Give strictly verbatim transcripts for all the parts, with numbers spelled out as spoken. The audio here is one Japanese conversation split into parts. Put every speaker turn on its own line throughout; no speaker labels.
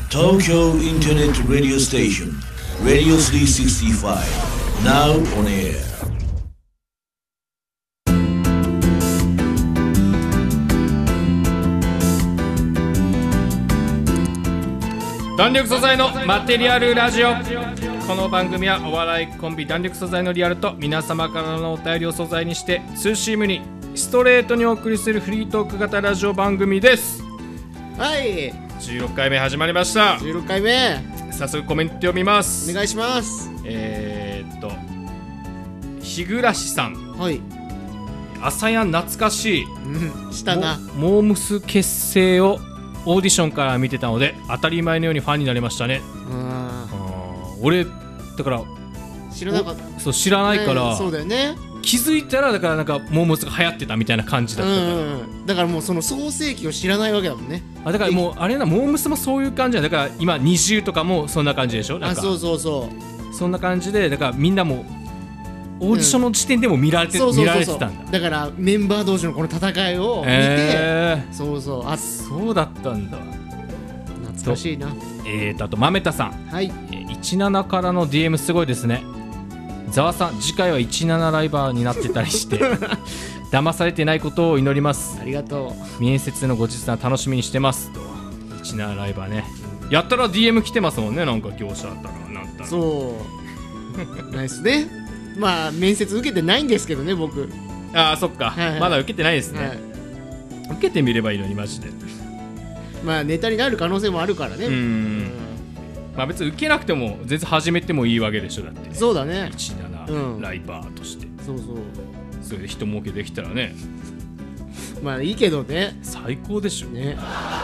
Tokyo Internet Radio Station Radio スリーシックスティーファイブ Now on air。
弾力素材のマテリアルラジオ。この番組はお笑いコンビ弾力素材のリアルと皆様からのお便りを素材にしてツーシームにストレートにお送りするフリートーク型ラジオ番組です。
はい、
じゅうろっかいめ始まりました。
じゅうろっかいめ、
早速コメント読みます。
お願いします。
えーっと日暮さん、
はい、
朝やん懐かしい、
うん、したな。
モームス結成をオーディションから見てたので当たり前のようにファンになりましたね。
あ
あ、俺だから
知らなかった。
そう知らないから、
ね、そうだよね。
気づいたらだからなんかモームスが流行ってたみたいな感じだったから、うん
うん、だからもうその創世期を知らないわけだもんね。
あ、だからもうあれな、モームスもそういう感じだ。だから今にじゅうとかもそんな感じでしょ。なんか
あ、そうそうそう
そんな感じで、だからみんなもオーディションの時点でも見られて、うん、見られてたんだ。
だからメンバー同士のこの戦いを見て、えー、そうそう、あ、
そうだったんだ。
懐かしいな。
えーとあと豆田さん、
はい、
えー、じゅうななからの ディーエム すごいですね。ざわさん、次回はじゅうななライバーになってたりして騙されてないことを祈ります。
ありがと
う。面接の後日談楽しみにしてますと。じゅうななライバーね、やったら ディーエム 来てますもんね。なんか業者だったらなんたら
そうナイスね。まあ面接受けてないんですけどね、僕。
ああ、そっか、はいはい、まだ受けてないですね、はい、受けてみればいいのにマジで。
まあネタになる可能性もあるからね。うん、うん、
まあ別に受けなくても全然始めてもいいわけでしょ。だって
そうだね、
じゅうななライバーとして、
うん、そうそう、
それで人儲けできたらね、
まあいいけどね、
最高でしょ
ね。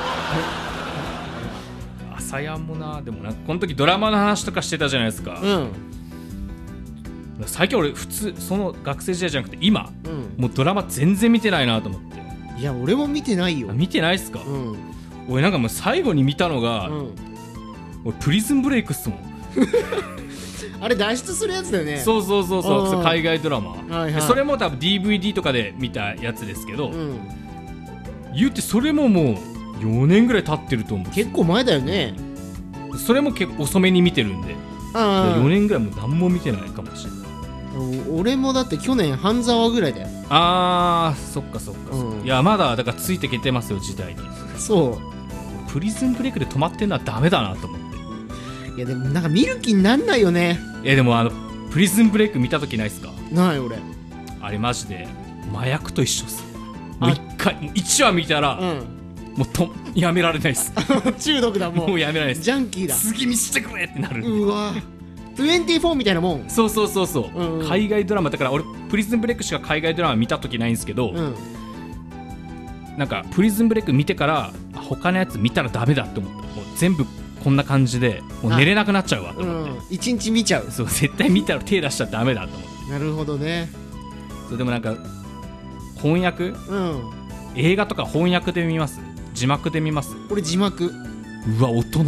朝やんもな。でもなんかこの時ドラマの話とかしてたじゃないですか、
うん、
最近俺普通その学生時代じゃなくて今、
うん、
もうドラマ全然見てないなと思って。
いや俺も見てないよ。
見てないっすか、
うん、
俺なんかもう最後に見たのが、
うん、
俺プリズンブレイクっすもん
あれ脱出するやつだよね。
そうそうそうそう、そう海外ドラマ、
はいはい、
それも多分 ディーブイディー とかで見たやつですけど、
うん、
言ってそれももうよねんぐらい経ってると思う。
結構前だよね。
それも結構遅めに見てるんで、
あ
よねんぐらいもう何も見てないかもしれない。
俺もだって去年半沢ぐらいだよ。
あー、そっかそっか、うん、いやまだだからついてきてますよ時代に。
そう
プリズンブレイクで止まってんのはダメだなと思って。
いやでもなんか見る気になんないよね。
いやでもあのプリズンブレイク見た時ないっすか。
ない俺。
あれマジで麻薬と一緒っす。もう一回もういちわ見たら、うん、もうとやめられないっす
中毒だもう。
もうやめられないっす。
ジャンキーだ。
次見せてくれってなる。
うわにじゅうよんみたいなもん。
そうそうそうそう、うんうん、海外ドラマだから俺プリズンブレイクしか海外ドラマ見た時ないんですけど、うん、なんかプリズンブレイク見てから他のやつ見たらダメだって思って、もう全部こんな感じでもう寝れなくなっちゃうわと思って、うん、
一日見ちゃう。
そう絶対見たら手出しちゃダメだと思って。
なるほどね。
そうでもなんか翻訳、
うん、
映画とか翻訳で見ます？字幕で見ます？
俺字幕。
うわ大人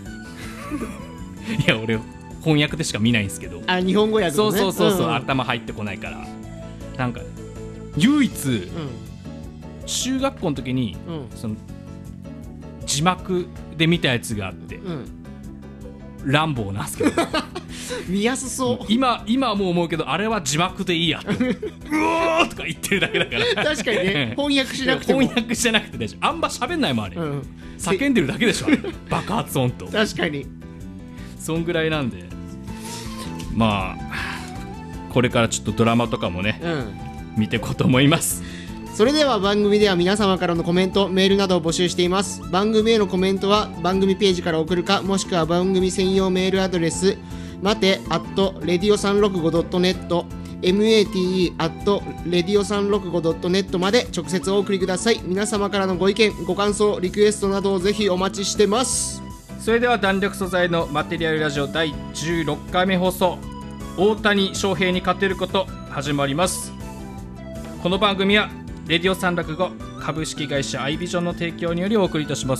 いや俺翻訳でしか見ないんですけど。
あ、日本語訳のね。
そうそうそうそう、
うんうん、
頭入ってこないから。なんか唯一、うん、中学校の時に、うん、その字幕で見たやつがあって、うん、ランボーなんですけど
見やすそう。
今今はもう思うけどあれは字幕でいいやってうおーとか言ってるだけだから
確かにね翻訳しなくても
翻訳じゃなくて大丈夫。あんま喋んないもんあれ、うん、叫んでるだけでしょあれ爆発音と。
確かに
そんぐらいなんで、まあこれからちょっとドラマとかもね、うん、見ていこうと思います。
それでは番組では皆様からのコメント、メールなどを募集しています。番組へのコメントは番組ページから送るか、もしくは番組専用メールアドレス待て アットレディオさんろくごドットネット mate アットレディオさんろくごドットネット まで直接お送りください。皆様からのご意見、ご感想、リクエストなどをぜひお待ちしてます。
それでは弾力素材のマテリアルラジオだいじゅうろっかいめ放送、大谷翔平に勝てること始まります。この番組はレディオさんろくご株式会社アイビジョンの提供によりお送りいたします。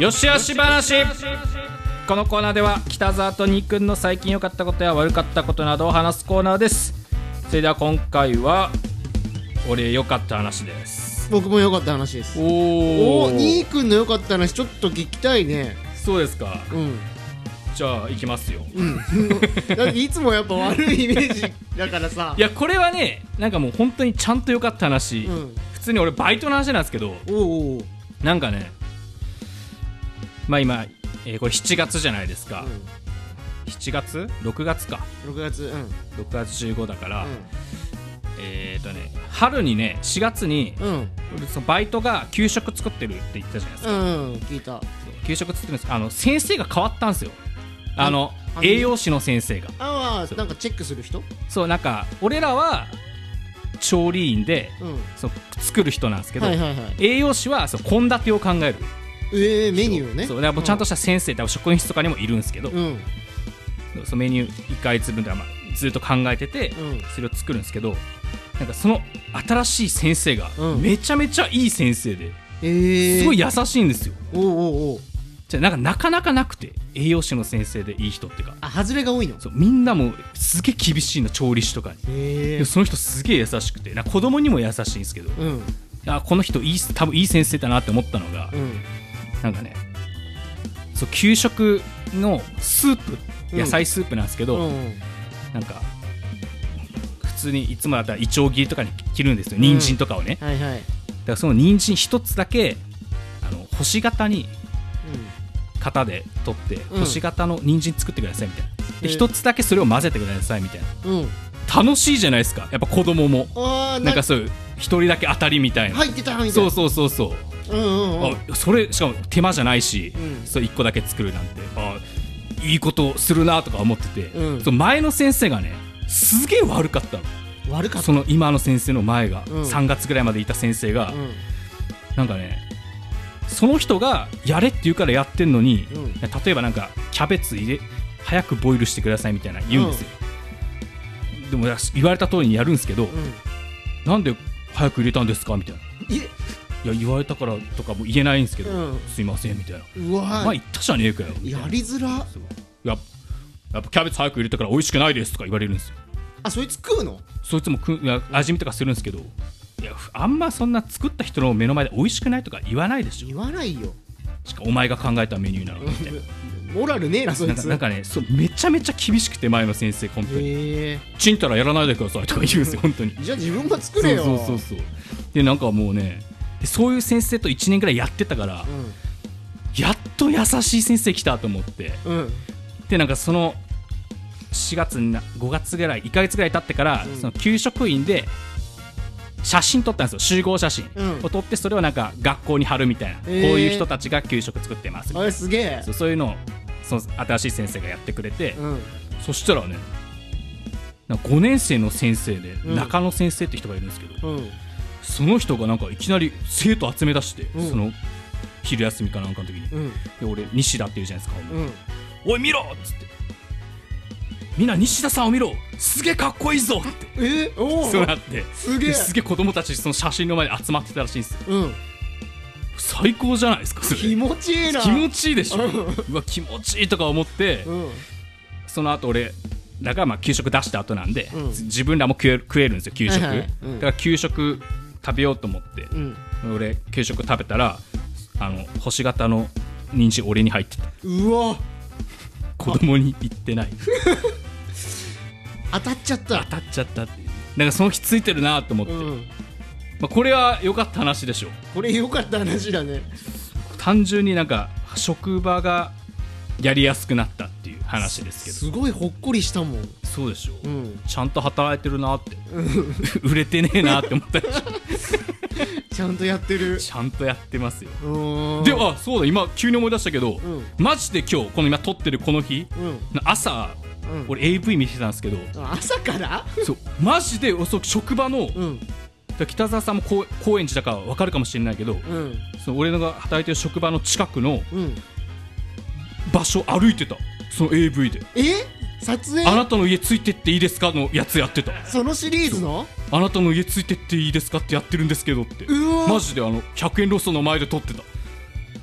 よしよし話。このコーナーでは北澤とニーくんの最近良かったことや悪かったことなどを話すコーナーです。それでは今回は俺良かった話です。
僕も良かった話です。おお、ニーくんの良かった話ちょっと聞きたいね。
そうですか。
うん。
じゃあ行きますよ。
うん。だっていつもやっぱ悪いイメージだからさ。
いやこれはね、なんかもう本当にちゃんと良かった話、
うん、
普通に俺バイトの話なんですけど、
おうおう、
なんかね、まあ今、えー、これしちがつじゃないですか。うん、しちがつ ?ろくがつか。
ろくがつ、うん、
ろくがつじゅうごだから、うん、えーとね、春にね、しがつに、うん、そのバイトが給食作ってるって言ったじゃないですか。
うん、聞いた。
給食作ってるんです。あの先生が変わったんですよ。あの栄養士の先生が。
ああ、なんかチェックする人？
そう、なんか俺らは調理員で、うん、そう作る人なんですけど、はいはいはい、栄養士は献立を考える。
えー、メニューをね。
そう、だからちゃんとした先生って、うん、職員室とかにもいるんですけど、うん、そのメニューいっかげつぶんでは、まあ、ずっと考えてて、うん、それを作るんですけど、なんかその新しい先生がめちゃめちゃいい先生で、うん、すごい優しいんですよ。
おうおうおう。
じゃなんかなかなかなくて、栄養士の先生でいい人っていうか、
あ、外れが多いの。
そう、みんなもすげえ厳しいの、調理師とかに。その人すげえ優しくて、なんか子供にも優しいんですけど、うん、あ、この人いい、多分いい先生だなって思ったのが、うん、なんかね、そう給食のスープ、野菜スープなんですけど、うん、なんか普通にいつもだったらいちょう切りとかに切るんですよ、人参とかをね、
うん、はいはい、
だからその人参一つだけあの星型に、型で取って、うん、星型の人参作ってくださいみたいな、で一つだけそれを混ぜてくださいみたいな、うん、楽しいじゃないですか、やっぱ子供も。あ、な, なんかそういう一人だけ当たりみたいな、
入ってたみたいな、
そうそうそうそう、うんうんうん、あ、それしかも手間じゃないし、うん、それいっこだけ作るなんて、あ、いいことするなとか思ってて、うん、その前の先生がね、すげえ悪かったの。
悪かった。
その今の先生の前が、うん、さんがつぐらいまでいた先生が、
うん、
なんかね、その人がやれって言うからやってんのに、うん、例えばなんかキャベツ入れ早くボイルしてくださいみたいな言うんですよ、うん、でも言われた通りにやるんですけど、うん、なんで早く入れたんですかみたいな、いや言われたからとかも言えないんですけど、うん、すいませんみたいな、うわ、まあ言ったじゃねえかよ、
やりづら。
や, やっぱキャベツ早く入れたから美味しくないですとか言われるんですよ。
あ、そいつ食うの？
そいつもくいや味見とかするんですけど、いやあんまそんな作った人の目の前で美味しくないとか言わないでしょ。
言わないよ。
しかお前が考えたメニューなのみたいな
モラルねえなそいつ。
なんか、なんかね、そうめちゃめちゃ厳しくて、前の先生本当にちんたらやらないでくださいとか言うんですよ本当に。
じゃあ自分が作れよ。
そうそうそうそう。でなんかもうね、でそういう先生といちねんぐらいやってたから、うん、やっと優しい先生来たと思って、うん、でなんかそのしがつごがつぐらいいっかげつぐらい経ってから、うん、その給食員で写真撮ったんですよ、集合写真、うん、を撮って、それをなんか学校に貼るみたいな、えー、こういう人たちが給食作ってますみたいな、
あれすげえ、
そう、そういうのをその新しい先生がやってくれて、うん、そしたらね、なんかごねん生の先生で、うん、中野先生って人がいるんですけど、うん、その人がなんかいきなり生徒集め出して、うん、その昼休みかなんかの時に、うん、で俺西田って言うじゃないですか、うん、おい見ろっつって、みんな西田さんを見ろ、すげえかっこいいぞって、
えお
そうなって、
すげえ
すげえ子供たちその写真の前で集まってたらしいんですよ、うん、最高じゃないですかそれ。
気持ちいいな。
気持ちいいでしょうわ気持ちいいとか思って、うん、その後俺だからまあ給食出した後なんで、うん、自分らも食える、食えるんですよ給食、はいはい、うん、だから給食食べようと思って、うん、俺給食食べたらあの星型の人参俺に入ってた。
うわ
子供に言ってない
当たっちゃった
当たっちゃったっていう、なんかその日ついてるなと思って、うん、まあ、これは良かった話でしょ。
これ良かった話だね。
単純になんか職場がやりやすくなったっていう話ですけど、
すごいほっこりしたもん。
そうでしょ、うん、ちゃんと働いてるなって売れてねえなって思ったでしょ
ちゃんとやってる。
ちゃんとやってますよ。ではそうだ、今急に思い出したけど、うん、マジで今日この今撮ってるこの日、うん、朝、うん、俺 エーブイ 見てたんですけど、
朝から
そうマジで職場の、うん、北澤さんも高, 高円寺だから分かるかもしれないけど、うん、その俺のが働いてる職場の近くの、うん、場所歩いてた、その エーブイ で。え撮影？あなたの家ついてっていいですかのやつやってた。
そのシリーズの
あなたの家ついてっていいですかってやってるんですけどって、マジであのひゃくえんロストの前で撮ってた。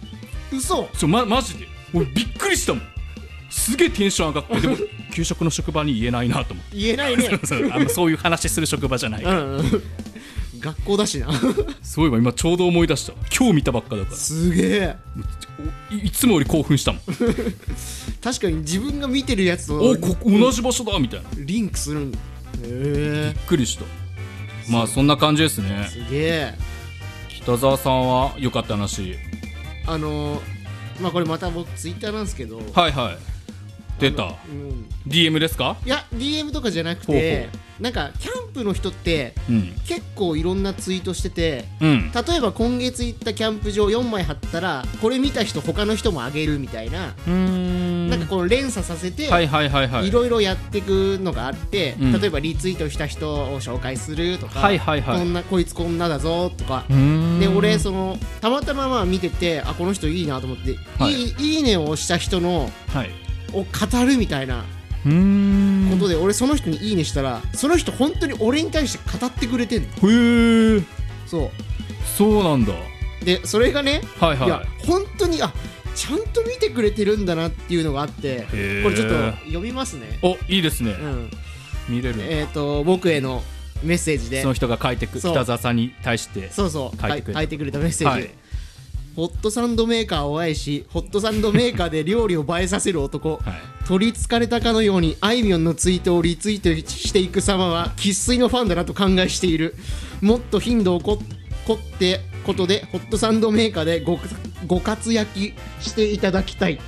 嘘。
そう、ま、マジで俺びっくりしたもん。すげえテンション上がってでも給食の職場に言えないなと思って
言えないね
そうそうあのそういう話する職場じゃないから、
うん、うん、学校だしな
そういえば今ちょうど思い出した。今日見たばっかだから
すげえ
い, いつもより興奮したもん
確かに自分が見てるやつと
おこ同じ場所だみたいな
リンクするんだ。へえ、
びっくりした。まあそんな感じですね。
すげえ。
北澤さんは良かった話。
あのー、まあこれまた僕ツイッターなんですけど、
はいはい出た、
うん、
ディーエム ですか。
いや ディーエム とかじゃなくて、ほうほう、なんかキャンプの人って、うん、結構いろんなツイートしてて、うん、例えば今月行ったキャンプ場よんまい貼ったらこれ見た人他の人もあげるみたいな、うーん、なんかこの連鎖させていろいろやっていくのがあって、うん、例えばリツイートした人を紹介するとか、はいはいはい、こんなこいつこんなだぞとかで、俺そのたまたままあ見てて、あこの人いいなと思って、はい、いい、いいねをした人の、はい、を語るみたいなことで、俺その人にいいねしたらその人本当に俺に対して語ってくれてんの。へえ。そう
そうなんだ。
でそれがね、はいはい、いや本当にあちゃんと見てくれてるんだなっていうのがあって、これちょっと読みますね。
おいいですね、うん、見れる。
えっと僕へのメッセージで
その人が書いてく北澤さんに対して
そうそう書いてくれた、書いてくれたメッセージ、はい、ホットサンドメーカーを愛しホットサンドメーカーで料理を映えさせる男、はい、取りつかれたかのようにあいみょんのツイートをリツイートしていく様は生粋のファンだなと考えしている。もっと頻度をここってことでホットサンドメーカーで ご, ご活躍していただきたい。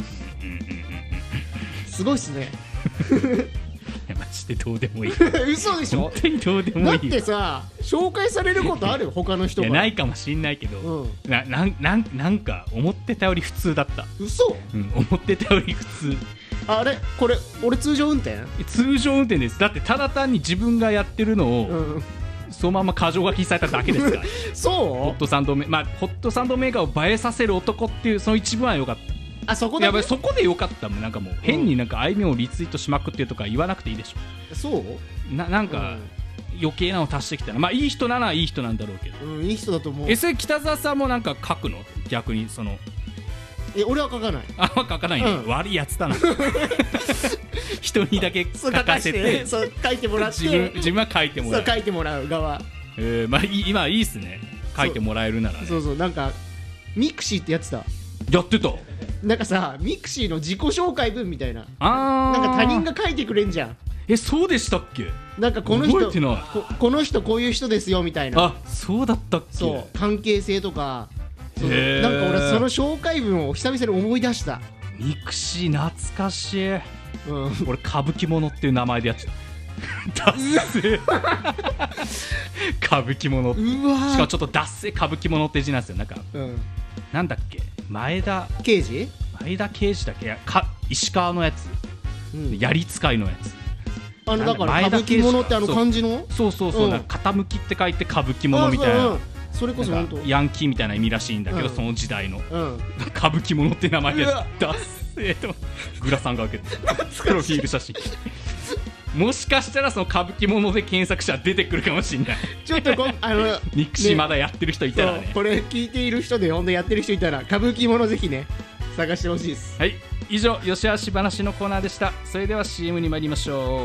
すごいっすね
いやマジでどうでもいい
嘘でしょ。
本当にどうでもいい。
だってさ紹介されることある他の人が。
いやないかもしんないけど、うん、な, な, な, なんか思ってたより普通だった。
嘘、
うん、思ってたより普通。
あれこれ俺通常運転
通常運転です。だってただ単に自分がやってるのを、うん、そのまま箇条書きにされただけですから
そう
ホットサンドメ、まあ、ホットサンドメーカーを映えさせる男っていうその一文は良かった。
あそこだけ。
やばいそこで良かったもん。なんかもう変になんかあいみょんをリツイートしまくってるとか言わなくていいでしょ。
そう
な, なんか、うん、余計なの足してきたらまあいい人ならいい人なんだろうけど、
うん、いい人だと思う。
えそれ北澤さんもなんか書くの逆にその
え俺は書かない。
あ書かない、ねうん、悪いやつだな人にだけ書かせて
そう書いてもらって
自分自分は書いてもらう。
そう書いてもらう側。
えー、まあ今いいっすね書いてもらえるならね。
そうそうなんかミクシーってやってた。
やってた。
なんかさミクシーの自己紹介文みたいな、あなんか他人が書いてくれんじゃん。
えそうでしたっけ。
なんかこの人 こ, この人こういう人ですよみたいな。
あそうだったっけ。
そう関係性とかそうなんか俺その紹介文を久々に思い出した。
ミクシー懐かしい、うん、俺歌舞伎者っていう名前でやってたダッセ歌舞伎者。うわしかもちょっとダッセ歌舞伎者って字なんですよ。なんか、うん、なんだっけ前田
刑事
前田刑事だっけか石川のやつ、うん、槍使いのやつ。
あのだから歌舞伎者ってあの漢字の
そうそうそう、うん、なんか傾きって書いて歌舞伎者みたいな、うん、
それこそ本当
ヤンキーみたいな意味らしいんだけど、うん、その時代の、うん、歌舞伎者って名前でダッセーとグラさんが受けてプロフィール写真もしかしたらその歌舞伎者で検索したら出てくるかもしれない
ちょっとこあの
ミクシーまだやってる人いたらね、
これ聞いている人で本当やってる人いたら歌舞伎者ぜひね探してほしいです。
はい以上よしあし話のコーナーでした。それでは シーエム に参りましょう。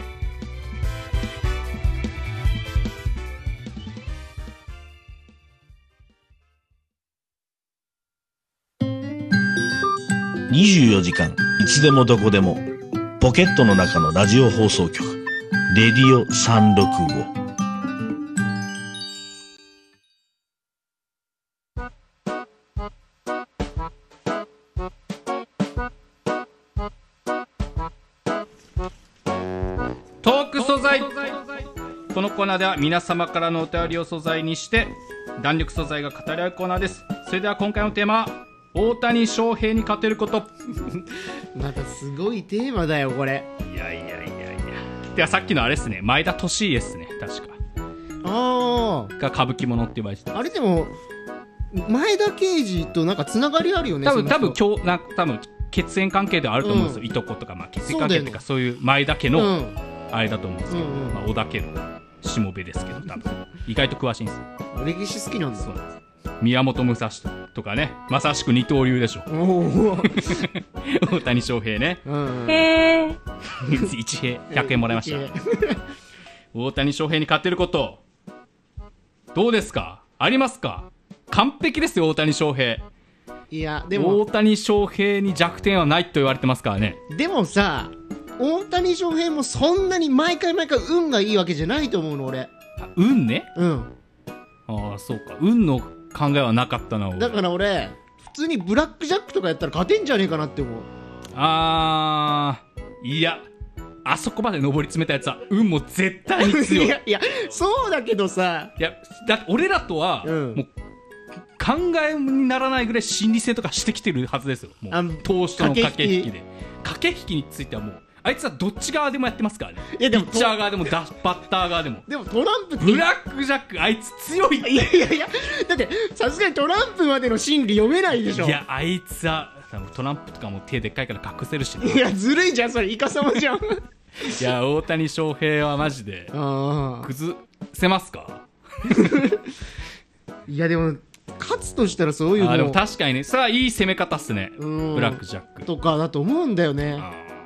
にじゅうよじかんいつでもどこでもポケットの中のラジオ放送局レディオさんろくご。
トーク素材。このコーナーでは皆様からのお便りを素材にして弾力素材が語り合うコーナーです。それでは今回のテーマは大谷翔平に勝てること
またすごいテーマだよこれ。
いやいやいやいや。ではさっきのあれですね前田利家ですね確か。
ああ。
が歌舞伎者って言われてた。
あれでも前田刑事となんかつながりあるよね。
多分多分今日なんか多分血縁関係ではあると思うんですよ、うん、いとことか、まあ、血縁関係っていうかそういう前田家の、うん、あれだと思うんですけど、うんうんまあ、織田家のしもべですけど多分意外と詳しいんですよ。
歴史好きなんです。そうなんです。
宮本武蔵とかね、まさしく二刀流でしょ。
お
大谷翔平ね。
うん
へえ。一平ひゃくえんもらいました。大谷翔平に勝てることどうですか？ありますか？完璧ですよ大谷翔平。
いやでも
大谷翔平に弱点はないと言われてますからね。
でもさ、大谷翔平もそんなに毎回毎回運がいいわけじゃないと思うの俺。
運ね。
うん
ああそうか、運の考えはなかったな俺。
だから俺普通にブラックジャックとかやったら勝てんじゃねえかなって思う。
あーいや、あそこまで上り詰めたやつは運も絶対に強い。
いやいやそうだけどさ、
いやだって俺らとは、
うん、
もう考えにならないぐらい心理戦とかしてきてるはずですよ。もう投手との駆け引きで、駆け引きについてはもうあいつはどっち側でもやってますからね。いやでもピッチャー側でもバッター側でも。
でもトランプって
ブラックジャックあいつ強いって。
いやいやいや、だってさすがにトランプまでの心理読めないでしょ。
いやあいつはトランプとかも手でっかいから隠せるし、ね、
いやずるいじゃんそれイカサマじゃん。
いや大谷翔平はマジで崩せますか？い
やでも勝つとしたらそういうの
あでも確かにね、それはいい攻め方っすね。ブラックジャック
とかだと思うんだよね。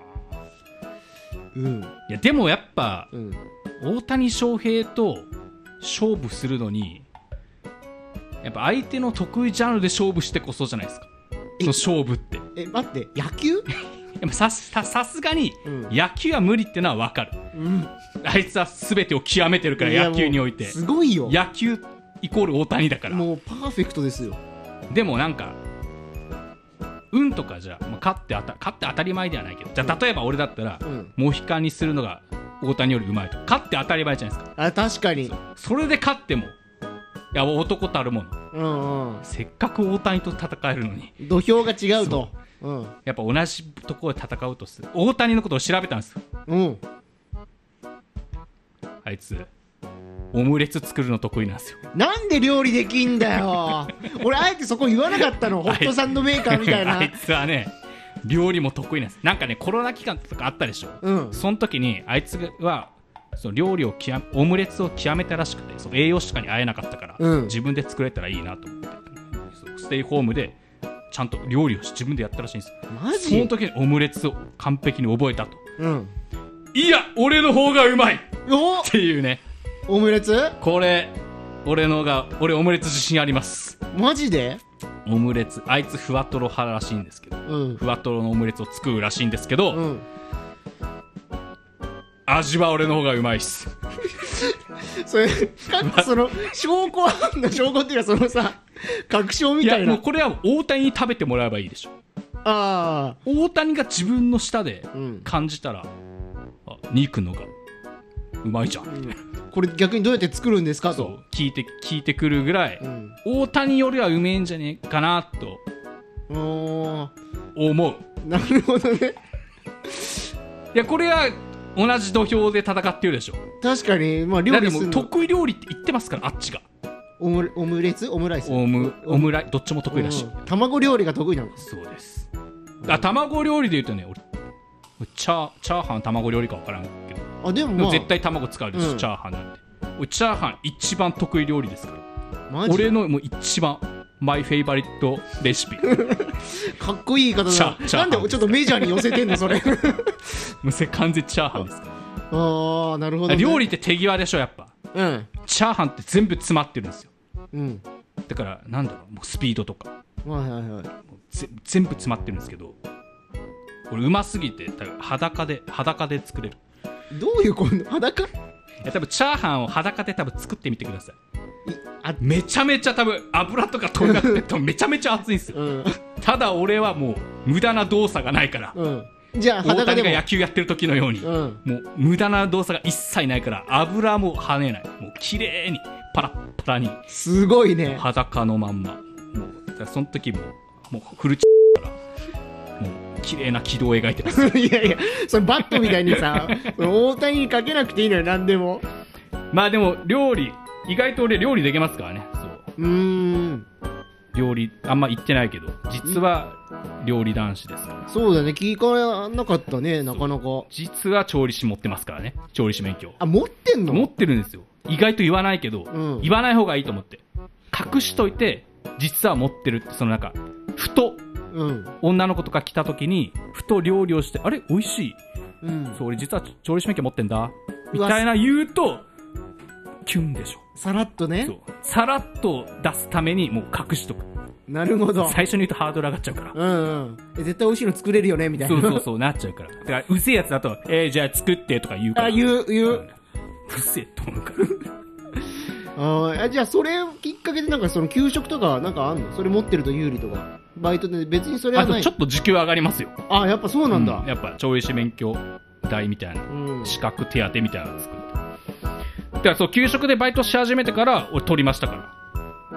うん、
いやでもやっぱ、
うん、
大谷翔平と勝負するのにやっぱ相手の得意ジャンルで勝負してこそじゃないですか、その勝負って。
え待って野球
さ, さ, さすがに野球は無理ってのは分かる、うん、あいつは全てを極めてるから野球において
すごいよ。
野球イコール大谷だから
もうパーフェクトですよ。
でもなんか運とかじゃ、まあ、勝ってあた勝って当たり前ではないけど、じゃあ例えば俺だったら、うん、モヒカンにするのが大谷よりうまいと、勝って当たり前じゃないですか。
あ確かに
そ, それで勝ってもいや男たるもの、
うんうん、
せっかく大谷と戦えるのに
土俵が違うとう、うん、
やっぱ同じところで戦うとする。大谷のことを調べたんですよ、
うん、
あいつオムレツ作るの得意なんですよ。
なんで料理できんだよ。俺あえてそこ言わなかったの。ホットサンドメーカーみたいな。
あいつはね料理も得意なんです。なんかねコロナ期間とかあったでしょ、うん、その時にあいつはその料理を極オムレツを極めたらしくて、その栄養士とかに会えなかったから、うん、自分で作れたらいいなと思ってステイホームでちゃんと料理を自分でやったらしいんですよ。
マジ？
その時にオムレツを完璧に覚えたと、
うん、
いや俺の方がうまいっていうね。
オムレツ？
これ俺のが俺オムレツ自信あります。
マジで？
オムレツあいつふわとろ派らしいんですけど、うん、ふわとろのオムレツを作るらしいんですけど、うん、味は俺の方がうまいっす。
それその証拠はの証拠っていうかそのさ確証みたいな。
いやもうこれは大谷に食べてもらえばいいでしょ。
ああ
大谷が自分の舌で感じたら、うん、あ肉のがうまいじゃん、うん、
これ逆にどうやって作るんですかと
そう聞いて聞いてくるぐらい、うん、大谷よりはうめえんじゃねえかなと思う。
なるほどね。
いやこれは同じ土俵で戦ってるでしょ。
確かに、まあ、料理するの
得意料理って言ってますからあっちが。
オム、オムレツオムライス
オム、オムライどっちも得意だし、
卵料理が得意なの。
そうです。あ卵料理で言うとね俺チャー、チャーハン卵料理か分からんけど、
あでも、まあ、
絶対卵使うです、うん、チャーハンなんて。俺チャーハン一番得意料理ですから。
マジ？
俺のもう一番マイフェイバリットレシピ。
かっこいい言い方だな。なんでちょっとメジャーに寄せてんのそれ。
もうそれ完全チャーハンですから。
ああなるほど、ね、
料理って手際でしょやっぱ、
うん、
チャーハンって全部詰まってるんですよ、
うん、
だからなんだろうもうスピードとか、
はいはいはい、
全部詰まってるんですけど、これうますぎて多分裸で裸で作れる。
どういうこと？裸？い
や多分チャーハンを裸で多分作ってみてください。あめちゃめちゃ多分油とか飛びなくて多分めちゃめちゃ熱いんですよ、うん、ただ俺はもう無駄な動作がないから、
うんじゃあ
大谷が野球やってる時のように、うん、もう無駄な動作が一切ないから油も跳ねない、もう綺麗にパラッパラに
すごいね
裸のまんま。もうその時ももうフルチからもう綺麗な軌道を描いてます。
いやいやそのバットみたいにさ大谷にかけなくていいのよ何でも。
まあでも料理意外と俺料理できますからね。そう
うーん
料理あんま言ってないけど実は料理男子ですから。
そうだね聞かなかったねなかなか。
実は調理師持ってますからね。調理師免許。
あ持ってんの？
持ってるんですよ。意外と言わないけど、うん、言わない方がいいと思って隠しといて実は持ってるって、そのなんかふと
うん
女の子とか来た時にふと料理をして、あれ美味しい、
うん
そう俺実は調理師免許持ってんだみたいな言うとキュンでしょ。
さらっとね。
そうさらっと出すためにもう隠しとく。
なるほど。
最初に言うとハードル上がっちゃうから。
うんうんえ絶対美味しいの作れるよねみたいな。
そうそうそうなっちゃうから。だからうぜえやつだと、えー、じゃあ作ってとか言うから。
あ言う言う、
うん、うぜえと思うから
ああじゃあそれきっかけでなんかその給食とかなんかあんの？それ持ってると有利とかバイトで別にそれは
あ
ない。
とちょっと時給上がりますよ。
あやっぱそうなんだ、
うんやっぱ調理師免許代みたいな、
うん
資格手当みたいなの作って、だからそう給食でバイトし始めてから俺取りましたから。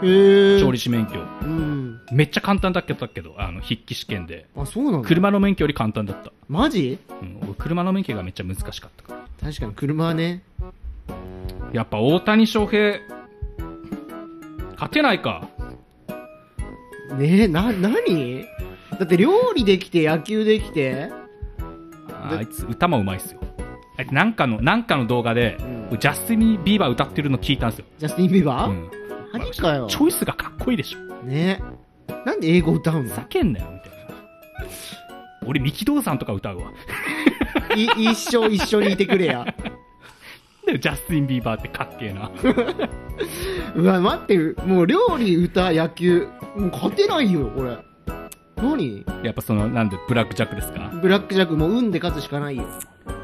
へえ
調理師免許
うん
めっちゃ簡単だけどあの筆記試験で
あそうなんだ。
車の免許より簡単だった。
マジ？
うん、俺車の免許がめっちゃ難しかったから。
確かに車はね。
やっぱ大谷翔平勝てないか。
ねえな何？だって料理できて野球できて。
あいつ歌もうまいっすよ。あいつなんかのなんかの動画で、
うん、
ジャスティン・ビーバー歌ってるの聞いたんですよ。
ジャスティン・ビーバー、
うん、
マジかよ。
チョイスがかっこいいでしょ。
ねなんで英語歌うの？
ふざけんなよみたいな。俺三木道山とか歌うわ。
い一生一緒にいてくれや。
でジャスティン・ビーバーってかっけえな。
うわ待ってもう料理歌野球もう勝てないよこれ。何？
やっぱそのなんでブラックジャックですか？
ブラックジャックもう運で勝つしかないよ。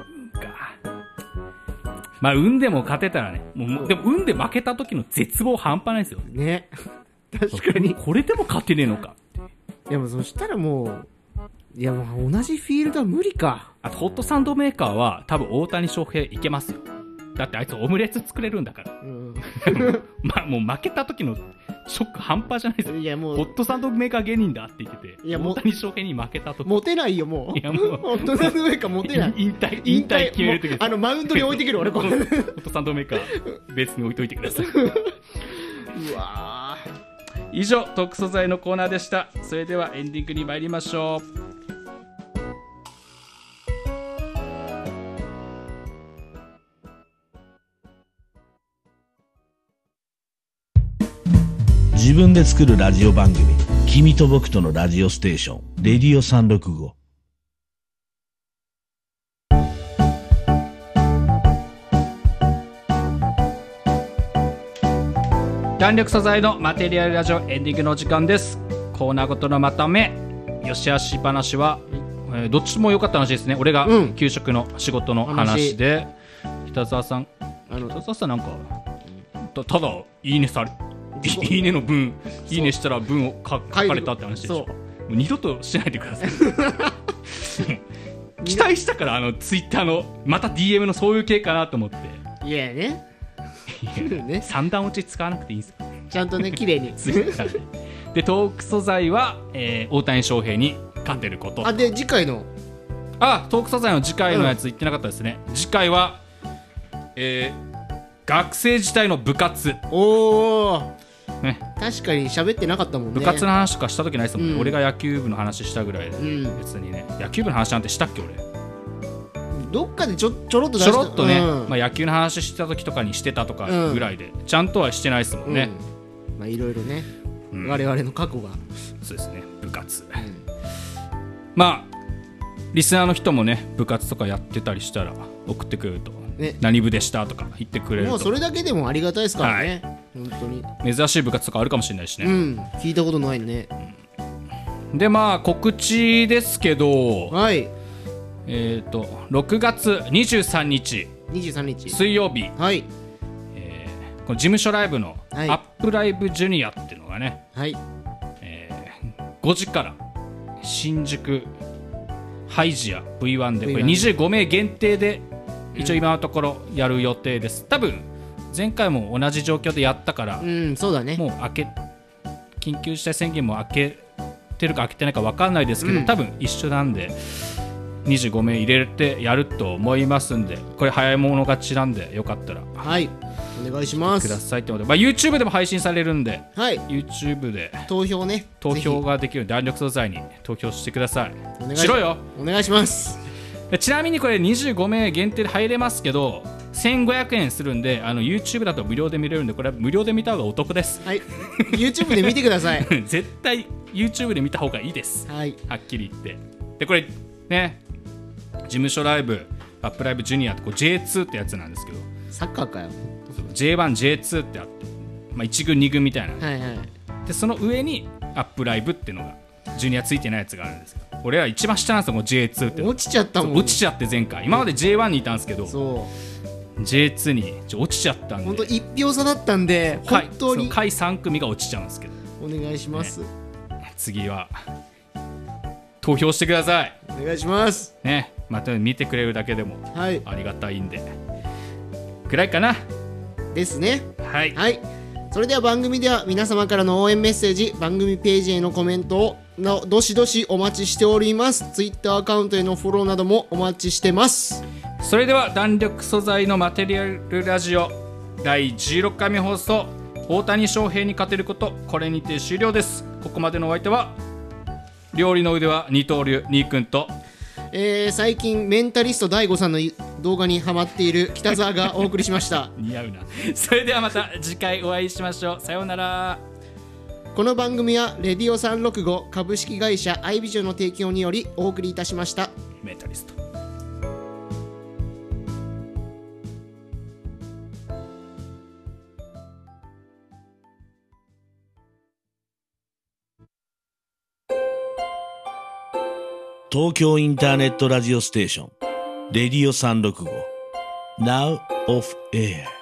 まあ運でも勝てたらね、もうでも運で負けた時の絶望半端ないですよ
ね。確かに。
これでも勝てねえのか。
いやもうそしたらもういやもう同じフィールドは無理か。
あとホットサンドメーカーは多分大谷翔平いけますよ。だってあいつオムレツ作れるんだから。
うん。
まあもう負けた時のショック半端じゃないですよ。
いやもう
ホットサンドメーカー芸人だって言ってて、
いやもう
大谷翔平に負けた時
モテないよもう。
いやもう
ホットサンドメーカーモテない。
引退引退決める時です。
あのマウンドに置いてくる俺これ。
ホットサンドメーカー別に置いといてください。
うわ
以上特素材のコーナーでした。それではエンディングに参りましょう。
自分で作るラジオ番組、君と僕とのラジオステーション、レディオさんろくご。
弾力素材のマテリアルラジオエンディングの時間です。コーナーごとのまとめ。よしあし話は、えーどっちも良かった話ですね。俺が
うん
給食の仕事の話で、北澤さん
あの
北澤さんなんかたただいいねされいいねの文いいねしたら文を書書かれたって話でしょ。もう二度としないでください。期待したからあのツイッターのまた ディーエム のそういう系かなと思って。
いやね。ね
三段落ち使わなくていいんですよ。
ちゃんとね綺麗に。
ツイッターで。でトーク素材は、えー、大谷翔平に勝てること。
あで次回の
あトーク素材の次回のやつ言ってなかったですね。うん、次回は、えー、学生時代の部活。
おお。
ね、
確かに喋ってなかったもんね。
部活の話とかした時ないですもんね。
うん、
俺が野球部の話したぐらいで、うん、別にね野球部の話なんてしたっけ俺。
どっかでちょちょろっと出した
ちょろっとね、
うん、
まあ、野球の話してた時とかにしてたとかぐらいで、うん、ちゃんとはしてないですもんね。
うん、まあいろいろね、うん、我々の過去が
そうですね部活、うん、まあリスナーの人もね部活とかやってたりしたら送ってくれると、ね、何部でしたとか言ってくれると
もうそれだけでもありがたいですからね、はい、本当に
珍しい部活とかあるかもしれないしね、
うん、聞いたことないね、
うん、でまあ告知ですけど、
はい
えー、とろくがつにじゅうさんにち
にじゅうさんにち
水曜日、
はい
えー、この事務所ライブのアップライブジュニアっていうのがね、
はい
えー、ごじから新宿ハイジア ブイワン でこれにじゅうごめい限定で一応今のところやる予定です、うん、多分前回も同じ状況でやったから、
うん、そうだね、
もう明け緊急事態宣言も明けてるか明けてないか分かんないですけど、うん、多分一緒なんでにじゅうごめい入れてやると思いますんで、これ早い者勝ちなんでよかったら
はいお願いします
くださいってことで、まあ、YouTube でも配信されるんで、
はい、
YouTube で
投票ね
投票ができる弾力素材に投票してください。
お願い
しろよ
お願いします。
ちなみにこれにじゅうごめい限定で入れますけど、 せんごひゃくえんするんで、あの YouTube だと無料で見れるんで、これは無料で見た方がお得です。
はい YouTube で見てください
絶対 YouTube で見た方がいいです、
はい、
はっきり言って。でこれね、事務所ライブ、アップライブジュニアってこう ジェイツー ってやつなんですけど、
サッカーかよ。
ジェイワン、ジェイツー ってあって、まあ、いち軍に軍みたいな、
はいはい。
でその上にアップライブっていうのがジュニアついてないやつがあるんですけど、俺ら一番下なんですよ、この ジェイツー って。
落ちちゃったもん。
落ちちゃって前回、今まで ジェイワン にいたんですけど、
そう
ジェイツー にちょ落ちちゃったんで、
本当一票差だったんで、
下位
本当に
下位さん組が落ちちゃうんですけど、
お願いします、
ね、次は投票してください。
お願いします
ね、また見てくれるだけでも
はい
ありがたいんで、くらいかな。
ですね。
はい、
はい、それでは番組では皆様からの応援メッセージ、番組ページへのコメントをのどしどしお待ちしております。ツイッターアカウントへのフォローなどもお待ちしてます。
それでは弾力素材のマテリアルラジオだいじゅうろっかいめ放送、大谷翔平に勝てること、これにて終了です。ここまでのお相手は料理の腕は二刀流にーくんと、
えー、最近メンタリスト大悟さんの動画にハマっている北澤がお送りしました
似合うな。それではまた次回お会いしましょう。さようなら。
この番組はレディオさんろくご株式会社アイビジョンの提供によりお送りいたしました。
メンタリスト。
東京インターネットラジオステーションレディオさんろくご Now off air